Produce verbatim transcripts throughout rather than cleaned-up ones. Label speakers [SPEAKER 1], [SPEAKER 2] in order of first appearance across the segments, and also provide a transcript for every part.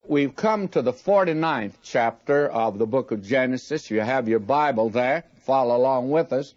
[SPEAKER 1] We've come to the forty-ninth chapter of the book of Genesis. You have your Bible there. Follow along with us.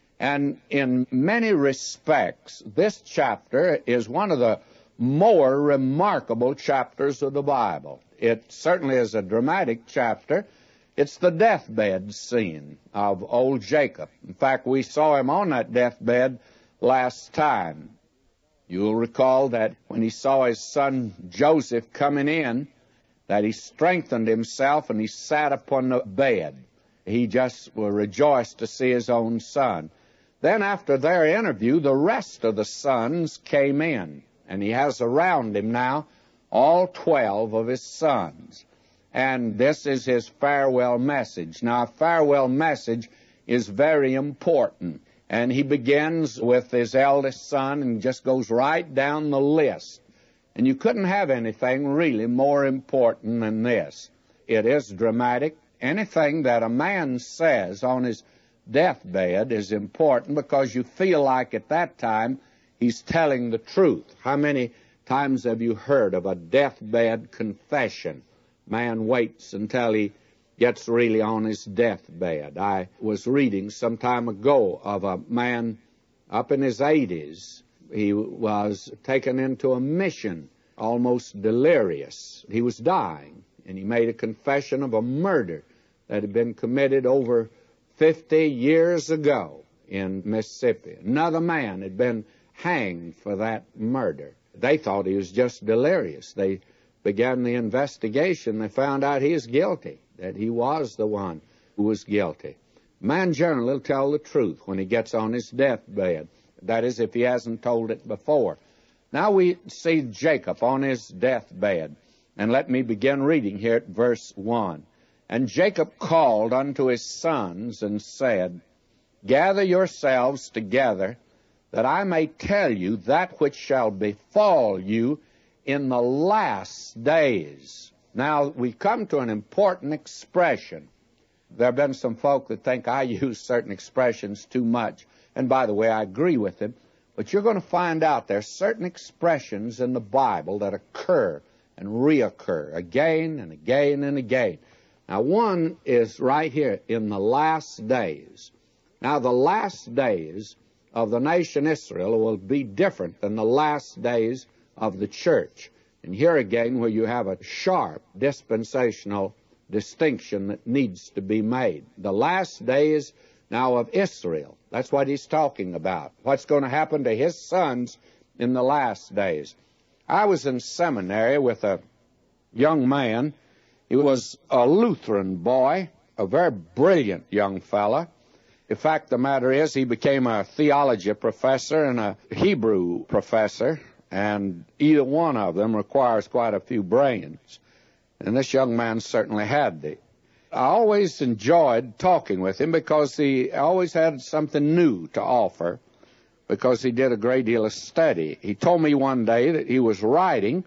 [SPEAKER 1] And in many respects, this chapter is one of the more remarkable chapters of the Bible. It certainly is a dramatic chapter. It's the deathbed scene of old Jacob. In fact, we saw him on that deathbed last time. You'll recall that when he saw his son Joseph coming in, that he strengthened himself and he sat upon the bed. He just rejoiced to see his own son. Then after their interview, the rest of the sons came in, and he has around him now all twelve of his sons. And this is his farewell message. Now, a farewell message is very important. And he begins with his eldest son and just goes right down the list. And you couldn't have anything really more important than this. It is dramatic. Anything that a man says on his deathbed is important because you feel like at that time he's telling the truth. How many times have you heard of a deathbed confession? Man waits until he gets really on his deathbed. I was reading some time ago of a man up in his eighties. He was taken into a mission, almost delirious. He was dying, and he made a confession of a murder that had been committed over fifty years ago in Mississippi. Another man had been hanged for that murder. They thought he was just delirious. They began the investigation. They found out he was guilty, that he was the one who was guilty. Man generally will tell the truth when he gets on his deathbed. That is, if he hasn't told it before. Now we see Jacob on his deathbed. And let me begin reading here at verse one. And Jacob called unto his sons and said, Gather yourselves together, that I may tell you that which shall befall you in the last days. Now, we come to an important expression. There have been some folk that think I use certain expressions too much. And by the way, I agree with them. But you're going to find out there are certain expressions in the Bible that occur and reoccur again and again and again. Now, one is right here, in the last days. Now, the last days of the nation Israel will be different than the last days of the church. And here again, where you have a sharp dispensational distinction that needs to be made. The last days now of Israel. That's what he's talking about. What's going to happen to his sons in the last days. I was in seminary with a young man. He was a Lutheran boy, a very brilliant young fella. In fact, the matter is he became a theology professor and a Hebrew professor, and either one of them requires quite a few brains. And this young man certainly had the. I always enjoyed talking with him because he always had something new to offer, because he did a great deal of study. He told me one day that he was writing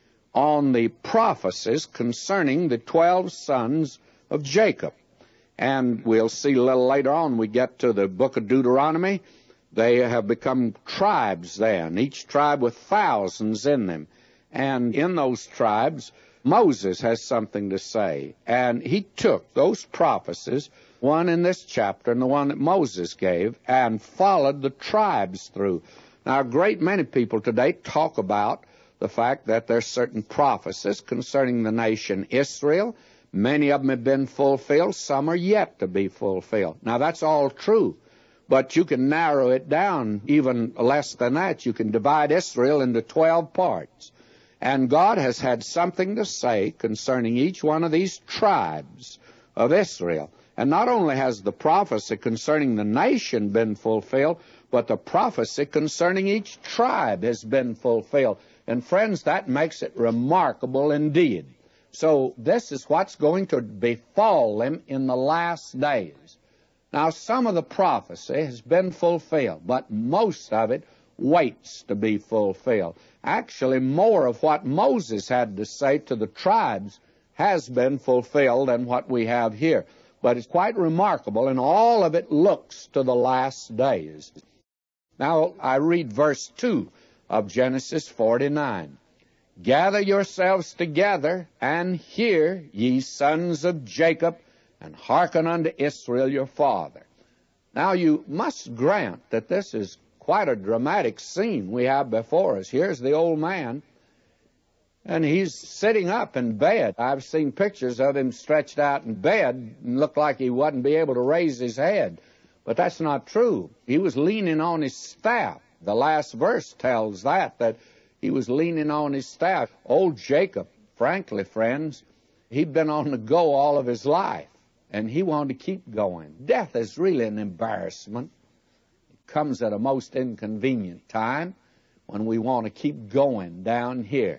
[SPEAKER 1] on the prophecies concerning the twelve sons of Jacob. And we'll see a little later on, we get to the book of Deuteronomy, they have become tribes then, each tribe with thousands in them. And in those tribes, Moses has something to say. And he took those prophecies, one in this chapter and the one that Moses gave, and followed the tribes through. Now, a great many people today talk about the fact that there's certain prophecies concerning the nation Israel. Many of them have been fulfilled. Some are yet to be fulfilled. Now, that's all true. But you can narrow it down even less than that. You can divide Israel into twelve parts. And God has had something to say concerning each one of these tribes of Israel. And not only has the prophecy concerning the nation been fulfilled, but the prophecy concerning each tribe has been fulfilled. And friends, that makes it remarkable indeed. So this is what's going to befall them in the last days. Now, some of the prophecy has been fulfilled, but most of it waits to be fulfilled. Actually, more of what Moses had to say to the tribes has been fulfilled than what we have here. But it's quite remarkable, and all of it looks to the last days. Now, I read verse two of Genesis forty-nine. Gather yourselves together, and hear, ye sons of Jacob, and hearken unto Israel your father. Now you must grant that this is quite a dramatic scene we have before us. Here's the old man, and he's sitting up in bed. I've seen pictures of him stretched out in bed and looked like he wouldn't be able to raise his head. But that's not true. He was leaning on his staff. The last verse tells that, that he was leaning on his staff. Old Jacob, frankly, friends, he'd been on the go all of his life, and he wanted to keep going. Death is really an embarrassment. It comes at a most inconvenient time when we want to keep going down here.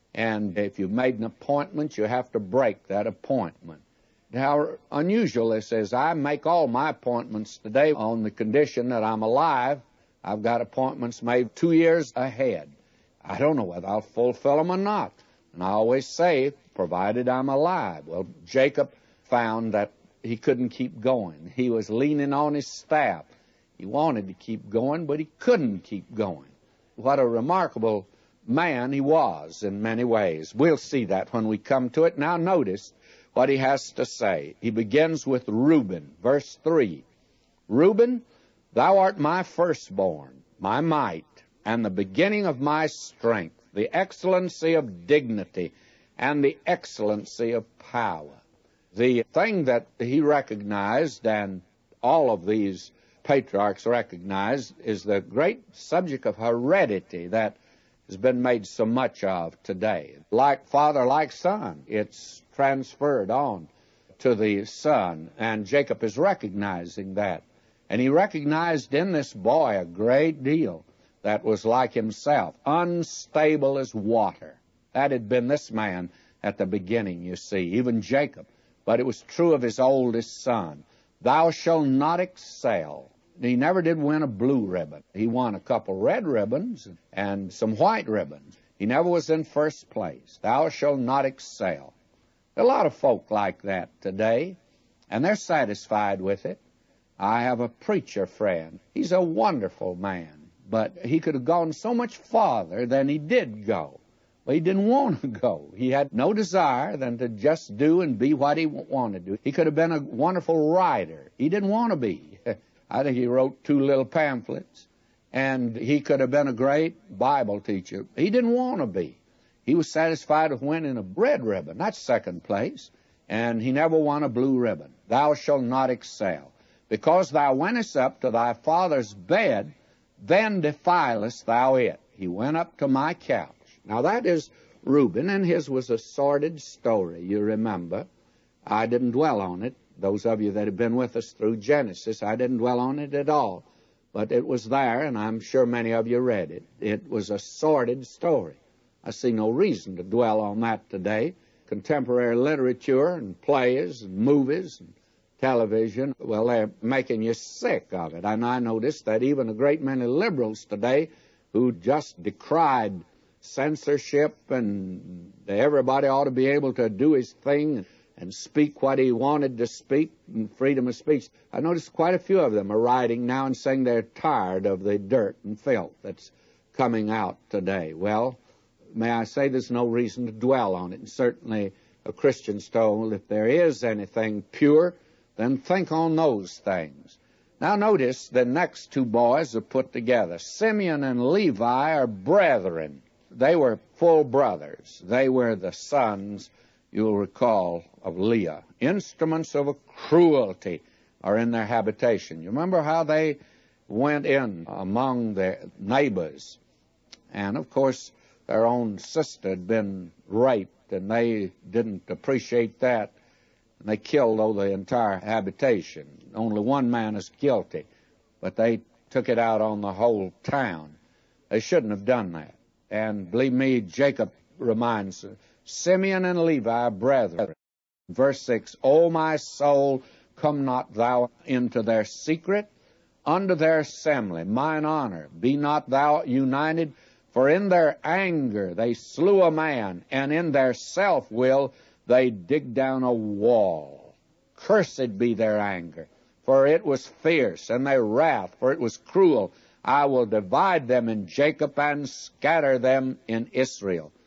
[SPEAKER 1] And if you've made an appointment, you have to break that appointment. How unusual this is. I make all my appointments today on the condition that I'm alive. I've got appointments made two years ahead. I don't know whether I'll fulfill them or not. And I always say, provided I'm alive. Well, Jacob found that he couldn't keep going. He was leaning on his staff. He wanted to keep going, but he couldn't keep going. What a remarkable man he was in many ways. We'll see that when we come to it. Now notice what he has to say. He begins with Reuben, verse three. Reuben, thou art my firstborn, my might, and the beginning of my strength, the excellency of dignity, and the excellency of power. The thing that he recognized, and all of these patriarchs recognized, is the great subject of heredity that has been made so much of today. Like father, like son, it's transferred on to the son, and Jacob is recognizing that. And he recognized in this boy a great deal that was like himself, unstable as water. That had been this man at the beginning, you see, even Jacob. But it was true of his oldest son. Thou shalt not excel. He never did win a blue ribbon. He won a couple red ribbons and some white ribbons. He never was in first place. Thou shalt not excel. There are a lot of folk like that today, and they're satisfied with it. I have a preacher friend. He's a wonderful man, but he could have gone so much farther than he did go. Well, he didn't want to go. He had no desire than to just do and be what he wanted to do. He could have been a wonderful writer. He didn't want to be. I think he wrote two little pamphlets, and he could have been a great Bible teacher. He didn't want to be. He was satisfied with winning a red ribbon. That's second place. And he never won a blue ribbon. Thou shalt not excel. Because thou wentest up to thy father's bed, then defilest thou it. He went up to my couch. Now that is Reuben, and his was a sordid story, you remember. I didn't dwell on it. Those of you that have been with us through Genesis, I didn't dwell on it at all. But it was there, and I'm sure many of you read it. It was a sordid story. I see no reason to dwell on that today. Contemporary literature and plays and movies and television, well, they're making you sick of it. And I noticed that even a great many liberals today who just decried censorship and everybody ought to be able to do his thing and speak what he wanted to speak and freedom of speech. I noticed quite a few of them are writing now and saying they're tired of the dirt and filth that's coming out today. Well, may I say there's no reason to dwell on it. And certainly a Christian's told if there is anything pure, then think on those things. Now notice the next two boys are put together. Simeon and Levi are brethren. They were full brothers. They were the sons, you'll recall, of Leah. Instruments of cruelty are in their habitation. You remember how they went in among their neighbors. And, of course, their own sister had been raped, and they didn't appreciate that. And they killed over the entire habitation. Only one man is guilty, but they took it out on the whole town. They shouldn't have done that. And believe me, Jacob reminds us, Simeon and Levi, brethren. Verse six, O my soul, come not thou into their secret, unto their assembly, mine honor. Be not thou united, for in their anger they slew a man, and in their self-will they dig down a wall. Cursed be their anger, for it was fierce, and their wrath, for it was cruel. I will divide them in Jacob and scatter them in Israel.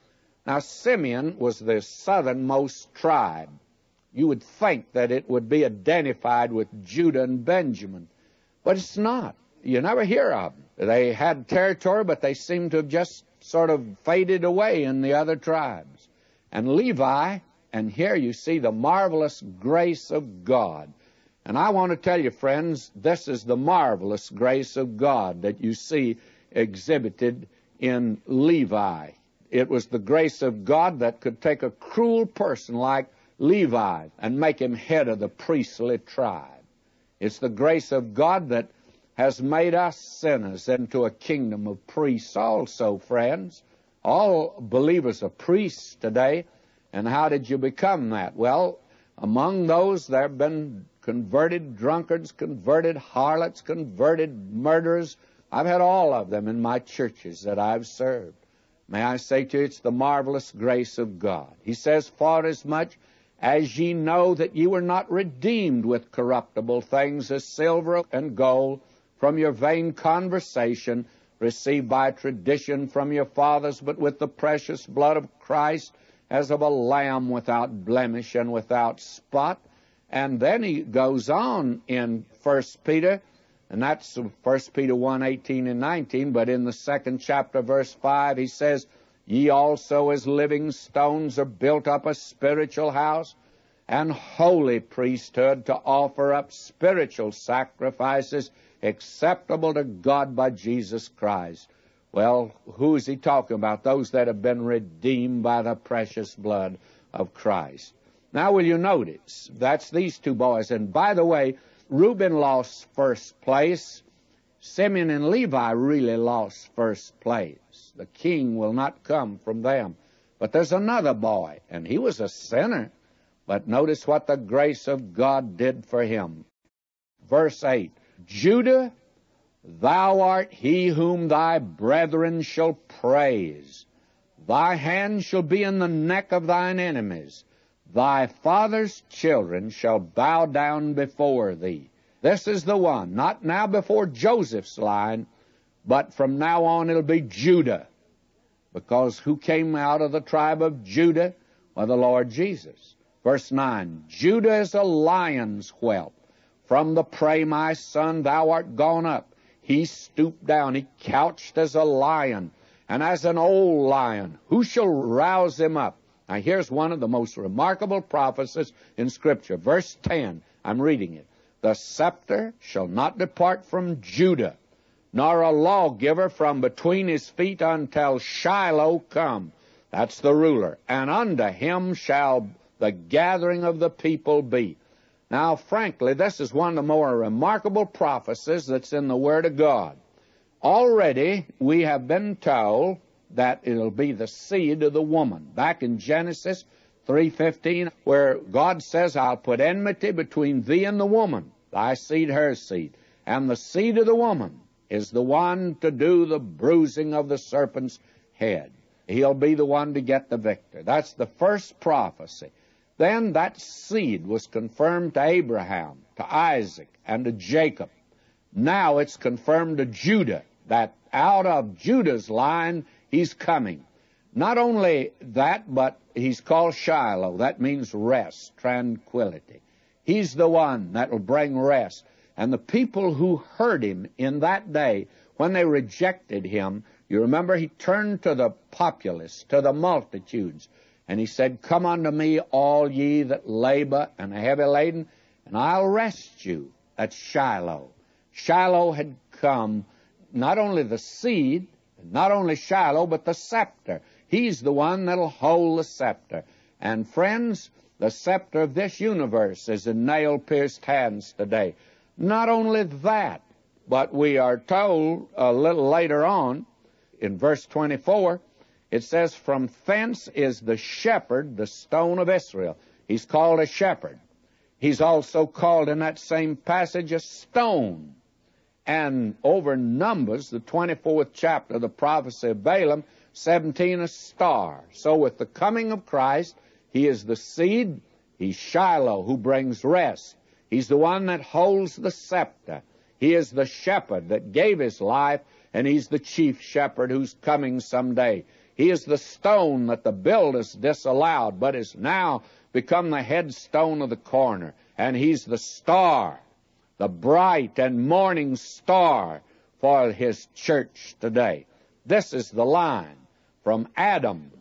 [SPEAKER 1] Now, Simeon was the southernmost tribe. You would think that it would be identified with Judah and Benjamin, but it's not. You never hear of them. They had territory, but they seem to have just sort of faded away in the other tribes. And Levi, and here you see the marvelous grace of God. And I want to tell you, friends, this is the marvelous grace of God that you see exhibited in Levi. It was the grace of God that could take a cruel person like Levi and make him head of the priestly tribe. It's the grace of God that has made us sinners into a kingdom of priests also, friends. All believers are priests today. And how did you become that? Well, among those there have been converted drunkards, converted harlots, converted murderers. I've had all of them in my churches that I've served. May I say to you, it's the marvelous grace of God. He says, for as much as ye know that ye were not redeemed with corruptible things as silver and gold from your vain conversation received by tradition from your fathers, but with the precious blood of Christ as of a lamb without blemish and without spot. And then he goes on in First Peter, and that's First Peter one, eighteen and nineteen, but in the second chapter, verse five, he says, ye also as living stones are built up a spiritual house and holy priesthood to offer up spiritual sacrifices acceptable to God by Jesus Christ. Well, who is he talking about? Those that have been redeemed by the precious blood of Christ. Now, will you notice, that's these two boys. And by the way, Reuben lost first place. Simeon and Levi really lost first place. The king will not come from them. But there's another boy, and he was a sinner. But notice what the grace of God did for him. Verse eight, Judah, thou art he whom thy brethren shall praise. Thy hand shall be in the neck of thine enemies. Thy father's children shall bow down before thee. This is the one, not now before Joseph's line, but from now on it'll be Judah. Because who came out of the tribe of Judah? Well, the Lord Jesus. Verse nine, Judah is a lion's whelp. From the prey, my son, thou art gone up. He stooped down, he couched as a lion, and as an old lion. Who shall rouse him up? Now, here's one of the most remarkable prophecies in Scripture. Verse ten, I'm reading it. The scepter shall not depart from Judah, nor a lawgiver from between his feet until Shiloh come. That's the ruler. And unto him shall the gathering of the people be. Now, frankly, this is one of the more remarkable prophecies that's in the Word of God. Already, we have been told that it'll be the seed of the woman. Back in Genesis three fifteen, where God says, I'll put enmity between thee and the woman, thy seed, her seed. And the seed of the woman is the one to do the bruising of the serpent's head. He'll be the one to get the victor. That's the first prophecy. Then that seed was confirmed to Abraham, to Isaac, and to Jacob. Now it's confirmed to Judah, that out of Judah's line he's coming. Not only that, but he's called Shiloh. That means rest, tranquility. He's the one that will bring rest. And the people who heard him in that day, when they rejected him, you remember he turned to the populace, to the multitudes, and he said, come unto me, all ye that labor and are heavy laden, and I'll rest you. That's Shiloh. Shiloh had come, not only the seed, not only Shiloh, but the scepter. He's the one that'll hold the scepter. And friends, the scepter of this universe is in nail-pierced hands today. Not only that, but we are told a little later on, in verse twenty-four, it says, from thence is the shepherd, the stone of Israel. He's called a shepherd. He's also called in that same passage a stone. And over Numbers, the twenty-fourth chapter, the prophecy of Balaam, seventeen, a star. So with the coming of Christ, he is the seed. He's Shiloh, who brings rest. He's the one that holds the scepter. He is the shepherd that gave his life, and he's the chief shepherd who's coming someday. He is the stone that the builders disallowed, but is now become the headstone of the corner. And he's the star, the bright and morning star for his church today. This is the line from Adam.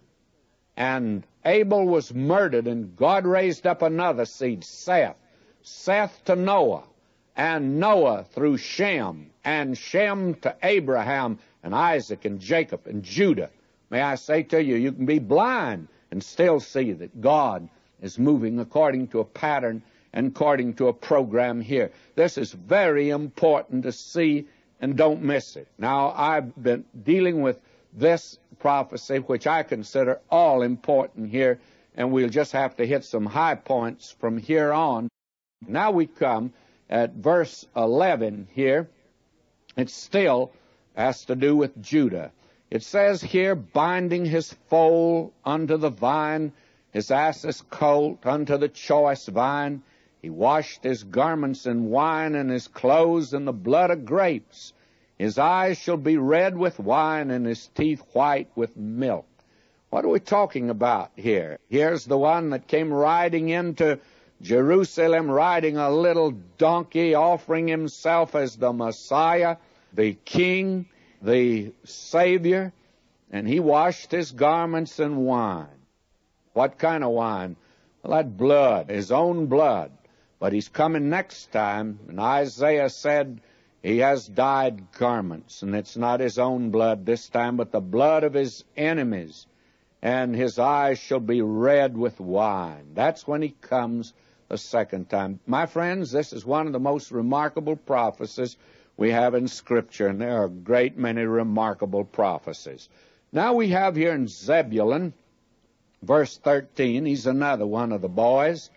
[SPEAKER 1] And Abel was murdered, and God raised up another seed, Seth. Seth to Noah, and Noah through Shem, and Shem to Abraham, and Isaac, and Jacob, and Judah. May I say to you, you can be blind and still see that God is moving according to a pattern and according to a program here. This is very important to see, and don't miss it. Now, I've been dealing with this prophecy, which I consider all important here, and we'll just have to hit some high points from here on. Now we come at verse eleven here. It still has to do with Judah. It says here, binding his foal unto the vine, his ass's colt unto the choice vine. He washed his garments in wine, and his clothes in the blood of grapes. His eyes shall be red with wine, and his teeth white with milk. What are we talking about here? Here's the one that came riding into Jerusalem, riding a little donkey, offering himself as the Messiah, the King, the Savior, and he washed his garments in wine. What kind of wine? Well, that blood, his own blood. But he's coming next time, and Isaiah said he has dyed garments, and it's not his own blood this time, but the blood of his enemies, and his eyes shall be red with wine. That's when he comes the second time. My friends, this is one of the most remarkable prophecies we have in Scripture, and there are a great many remarkable prophecies. Now we have here in Zebulun, verse thirteen, he's another one of the boys.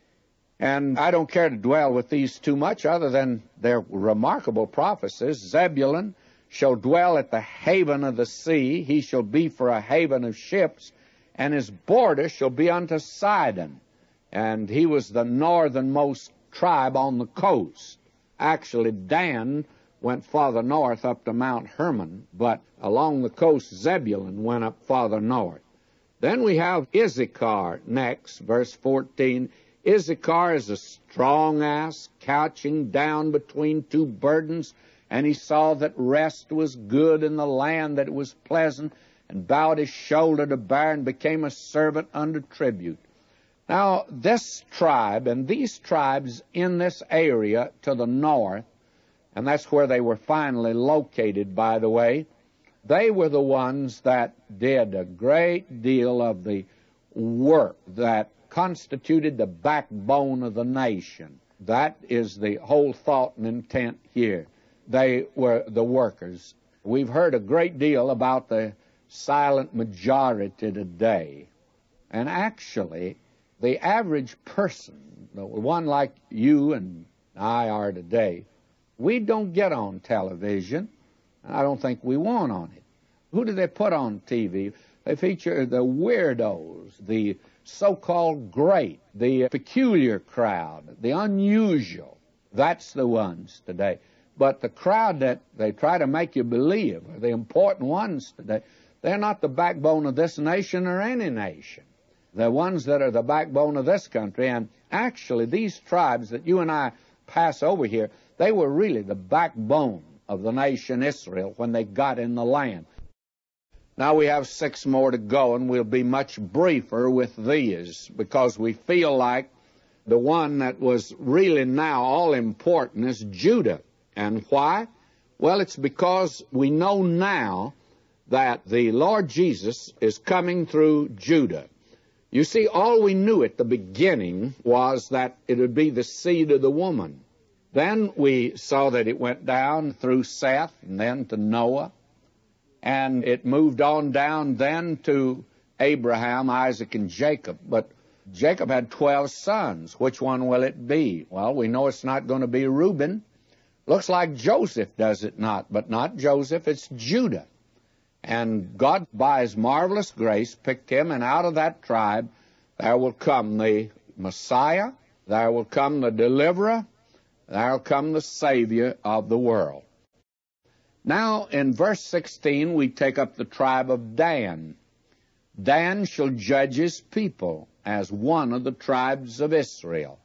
[SPEAKER 1] And I don't care to dwell with these too much other than they're remarkable prophecies. Zebulun shall dwell at the haven of the sea. He shall be for a haven of ships, and his border shall be unto Sidon. And he was the northernmost tribe on the coast. Actually, Dan went farther north up to Mount Hermon, but along the coast, Zebulun went up farther north. Then we have Issachar next, verse fourteen. Issachar is a strong ass, couching down between two burdens, and he saw that rest was good in the land, that it was pleasant, and bowed his shoulder to bear, and became a servant under tribute. Now, this tribe, and these tribes in this area to the north, and that's where they were finally located, by the way, they were the ones that did a great deal of the work that constituted the backbone of the nation. That is the whole thought and intent here. They were the workers. We've heard a great deal about the silent majority today. And actually, the average person, the one like you and I are today, we don't get on television. I don't think we want on it. Who do they put on T V? They feature the weirdos, the so-called great, the peculiar crowd, the unusual. That's the ones today. But the crowd that they try to make you believe are the important ones today. They're not the backbone of this nation or any nation. The ones that are the backbone of this country. And actually, these tribes that you and I pass over here, they were really the backbone of the nation Israel when they got in the land. Now we have six more to go, and we'll be much briefer with these because we feel like the one that was really now all important is Judah. And why? Well, it's because we know now that the Lord Jesus is coming through Judah. You see, all we knew at the beginning was that it would be the seed of the woman. Then we saw that it went down through Seth and then to Noah. And it moved on down then to Abraham, Isaac, and Jacob. But Jacob had twelve sons. Which one will it be? Well, we know it's not going to be Reuben. Looks like Joseph, does it not? But not Joseph, it's Judah. And God, by his marvelous grace, picked him, and out of that tribe there will come the Messiah, there will come the deliverer, there will come the Savior of the world. Now, in verse sixteen, we take up the tribe of Dan. Dan shall judge his people as one of the tribes of Israel.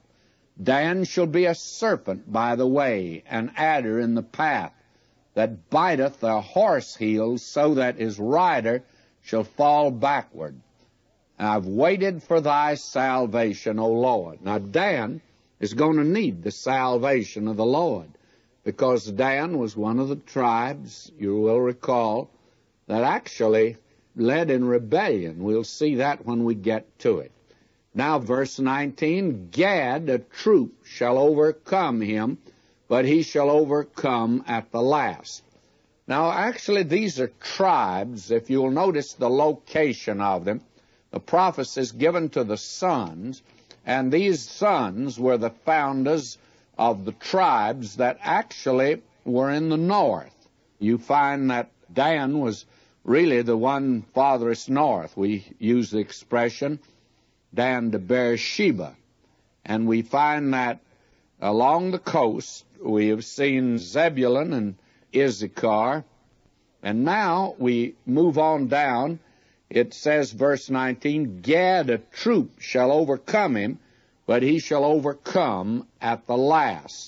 [SPEAKER 1] Dan shall be a serpent by the way, an adder in the path, that biteth the horse heels, so that his rider shall fall backward. I've waited for thy salvation, O Lord. Now Dan is going to need the salvation of the Lord, because Dan was one of the tribes, you will recall, that actually led in rebellion. We'll see that when we get to it. Now, verse nineteen, Gad, a troop, shall overcome him, but he shall overcome at the last. Now, actually, these are tribes. If you'll notice the location of them, the prophecy is given to the sons, and these sons were the founders of the tribes that actually were in the north. You find that Dan was really the one farthest north. We use the expression Dan to Beersheba. And we find that along the coast we have seen Zebulun and Issachar. And now we move on down. It says, verse nineteen, Gad, a troop, shall overcome him, but he shall overcome at the last.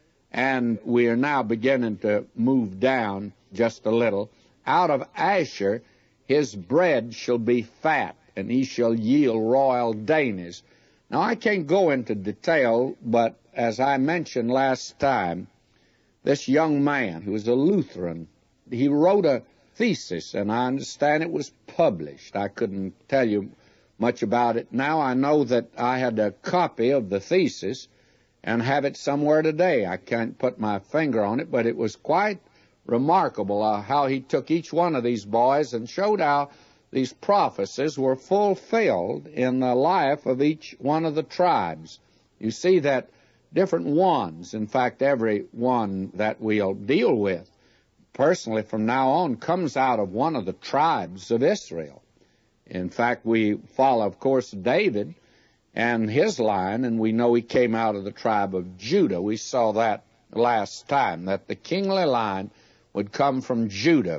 [SPEAKER 1] And we are now beginning to move down just a little. Out of Asher his bread shall be fat, and he shall yield royal dainties. Now, I can't go into detail, but as I mentioned last time, this young man, who was a Lutheran, he wrote a thesis, and I understand it was published. I couldn't tell you much about it now. I know that I had a copy of the thesis and have it somewhere today. I can't put my finger on it, but it was quite remarkable uh, how he took each one of these boys and showed how these prophecies were fulfilled in the life of each one of the tribes. You see that different ones, in fact, every one that we'll deal with, personally from now on, comes out of one of the tribes of Israel. In fact, we follow, of course, David and his line, and we know he came out of the tribe of Judah. We saw that last time, that the kingly line would come from Judah.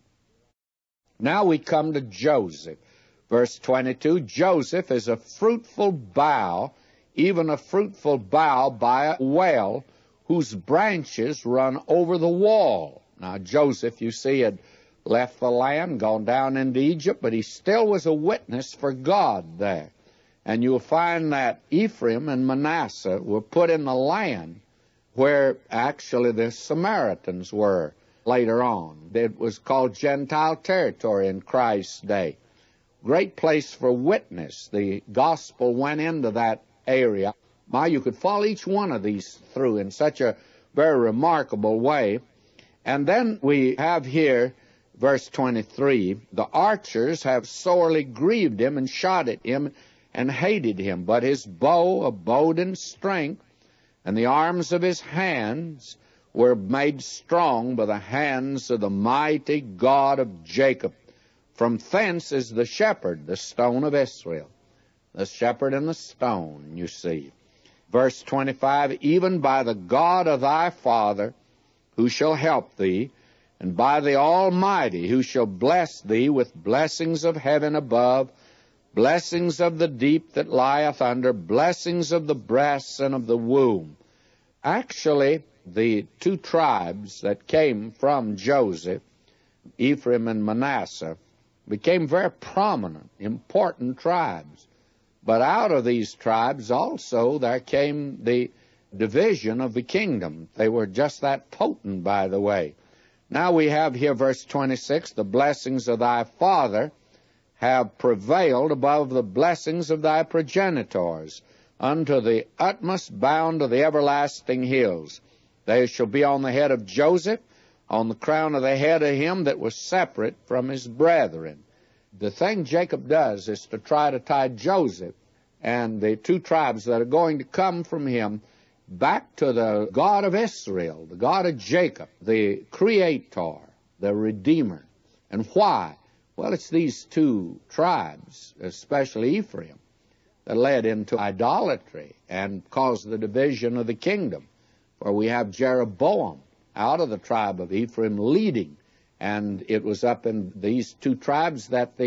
[SPEAKER 1] Now we come to Joseph. Verse twenty-two, Joseph is a fruitful bough, even a fruitful bough by a well, whose branches run over the wall. Now, Joseph, you see, had left the land, gone down into Egypt, but he still was a witness for God there. And you'll find that Ephraim and Manasseh were put in the land where actually the Samaritans were later on. It was called Gentile territory in Christ's day. Great place for witness. The gospel went into that area. My, you could follow each one of these through in such a very remarkable way. And then we have here, verse twenty-three, the archers have sorely grieved him and shot at him and hated him, but his bow abode in strength, and the arms of his hands were made strong by the hands of the mighty God of Jacob. From thence is the shepherd, the stone of Israel. The shepherd and the stone, you see. Verse twenty-five, even by the God of thy father, who shall help thee, and by the Almighty, who shall bless thee with blessings of heaven above, blessings of the deep that lieth under, blessings of the breasts and of the womb. Actually, the two tribes that came from Joseph, Ephraim and Manasseh, became very prominent, important tribes. But out of these tribes also there came the division of the kingdom. They were just that potent, by the way. Now we have here verse twenty-six, the blessings of thy father have prevailed above the blessings of thy progenitors, unto the utmost bound of the everlasting hills. They shall be on the head of Joseph, on the crown of the head of him that was separate from his brethren. The thing Jacob does is to try to tie Joseph and the two tribes that are going to come from him back to the God of Israel, the God of Jacob, the Creator, the Redeemer. And why? Well, it's these two tribes, especially Ephraim, that led into idolatry and caused the division of the kingdom. For we have Jeroboam out of the tribe of Ephraim leading, and it was up in these two tribes that the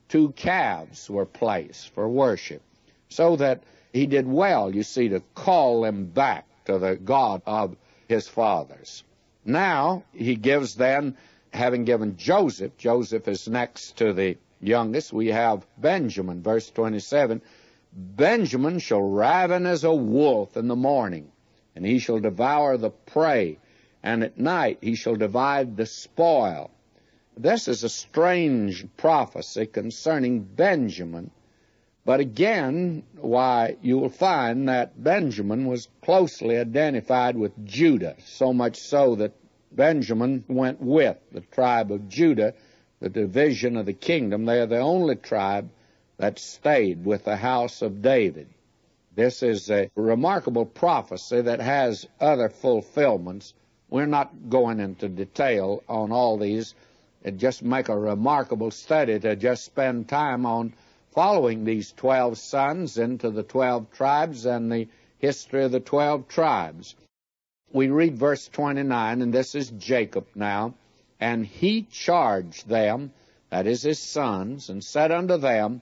[SPEAKER 1] two calves were placed for worship, so that he did well, you see, to call them back to the God of his fathers. Now he gives then, having given Joseph, Joseph is next to the youngest, we have Benjamin, verse twenty-seven, Benjamin shall raven as a wolf in the morning, and he shall devour the prey, and at night he shall divide the spoil. This is a strange prophecy concerning Benjamin, but again, why, you will find that Benjamin was closely identified with Judah, so much so that Benjamin went with the tribe of Judah, the division of the kingdom. They are the only tribe that stayed with the house of David. This is a remarkable prophecy that has other fulfillments. We're not going into detail on all these. It just make a remarkable study to just spend time on following these twelve sons into the twelve tribes and the history of the twelve tribes. We read verse twenty-nine, and this is Jacob now. And he charged them, that is his sons, and said unto them,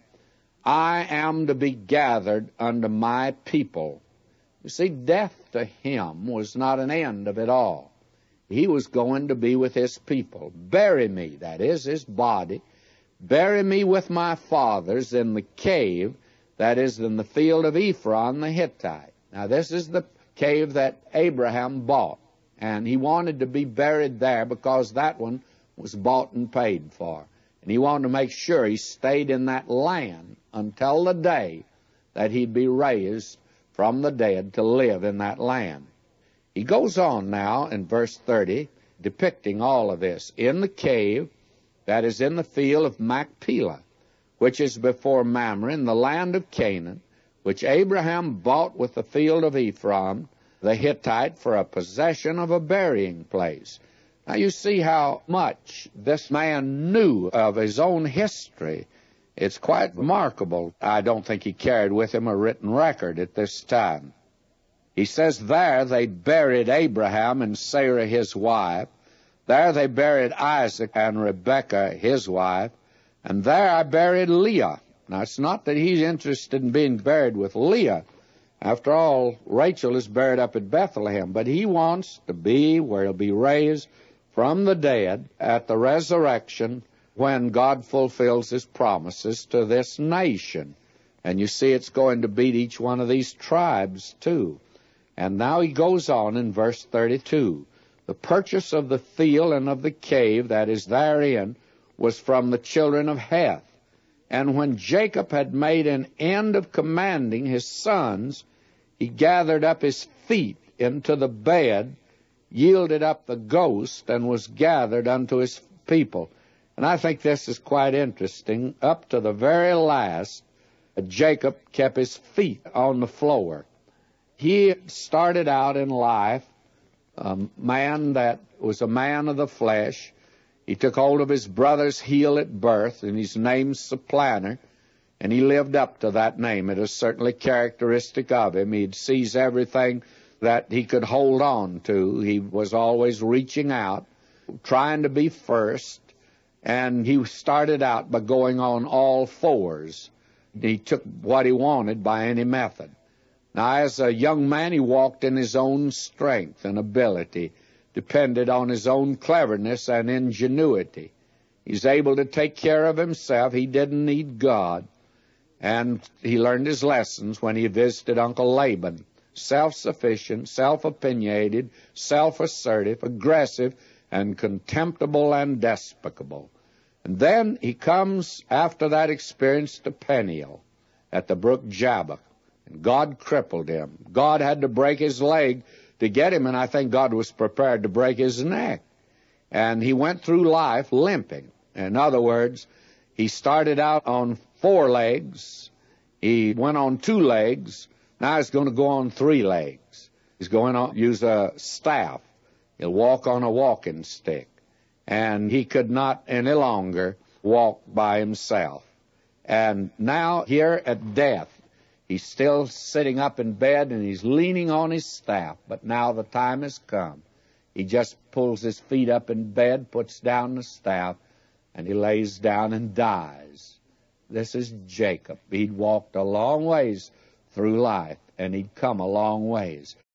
[SPEAKER 1] I am to be gathered unto my people. You see, death to him was not an end of it all. He was going to be with his people. Bury me, that is his body. Bury me with my fathers in the cave, that is in the field of Ephron the Hittite. Now this is the cave that Abraham bought, and he wanted to be buried there because that one was bought and paid for. And he wanted to make sure he stayed in that land until the day that he'd be raised from the dead to live in that land. He goes on now in verse thirty, depicting all of this. In the cave that is in the field of Machpelah, which is before Mamre, in the land of Canaan, which Abraham bought with the field of Ephron, the Hittite, for a possession of a burying place. Now you see how much this man knew of his own history. It's quite remarkable. I don't think he carried with him a written record at this time. He says, there they buried Abraham and Sarah his wife. There they buried Isaac and Rebekah his wife. And there I buried Leah. Now it's not that he's interested in being buried with Leah. After all, Rachel is buried up at Bethlehem. But he wants to be where he'll be raised from the dead at the resurrection when God fulfills his promises to this nation. And you see it's going to beat each one of these tribes too. And now he goes on in verse thirty-two. The purchase of the field and of the cave that is therein was from the children of Heth. And when Jacob had made an end of commanding his sons, he gathered up his feet into the bed, yielded up the ghost, and was gathered unto his people. And I think this is quite interesting. Up to the very last, Jacob kept his feet on the floor. He started out in life a man that was a man of the flesh. He took hold of his brother's heel at birth, and his name's Supplanter, and he lived up to that name. It is certainly characteristic of him. He'd seize everything that he could hold on to. He was always reaching out, trying to be first, and he started out by going on all fours. He took what he wanted by any method. Now, as a young man, he walked in his own strength and ability, depended on his own cleverness and ingenuity. He's able to take care of himself. He didn't need God. And he learned his lessons when he visited Uncle Laban. Self-sufficient, self-opinionated, self-assertive, aggressive, and contemptible and despicable. And then he comes, after that experience, to Peniel at the brook Jabbok. And God crippled him. God had to break his leg to get him, and I think God was prepared to break his neck. And he went through life limping. In other words, he started out on four legs. He went on two legs. Now he's going to go on three legs. He's going to use a staff. He'll walk on a walking stick. And he could not any longer walk by himself. And now here at death, he's still sitting up in bed and he's leaning on his staff. But now the time has come. He just pulls his feet up in bed, puts down the staff, and he lays down and dies. This is Jacob. He'd walked a long ways through life, and he'd come a long ways.